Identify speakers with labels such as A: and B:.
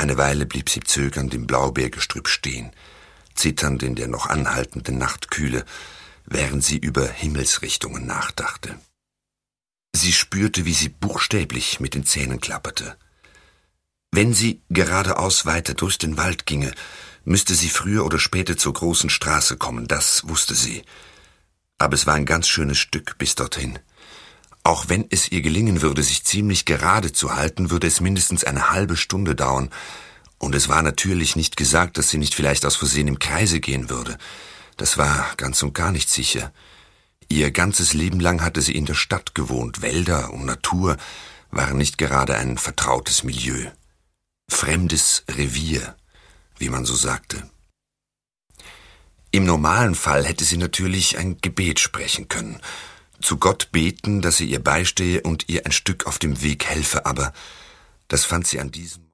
A: Eine Weile blieb sie zögernd im Blaubeergestrüpp stehen, zitternd in der noch anhaltenden Nachtkühle, während sie über Himmelsrichtungen nachdachte. Sie spürte, wie sie buchstäblich mit den Zähnen klapperte. Wenn sie geradeaus weiter durch den Wald ginge, müsste sie früher oder später zur großen Straße kommen, das wusste sie. Aber es war ein ganz schönes Stück bis dorthin. Auch wenn es ihr gelingen würde, sich ziemlich gerade zu halten, würde es mindestens eine halbe Stunde dauern. Und es war natürlich nicht gesagt, dass sie nicht vielleicht aus Versehen im Kreise gehen würde. Das war ganz und gar nicht sicher. Ihr ganzes Leben lang hatte sie in der Stadt gewohnt. Wälder und Natur waren nicht gerade ein vertrautes Milieu. Fremdes Revier, wie man so sagte. Im normalen Fall hätte sie natürlich ein Gebet sprechen können, zu Gott beten, dass er ihr beistehe und ihr ein Stück auf dem Weg helfe, aber das fand sie an diesem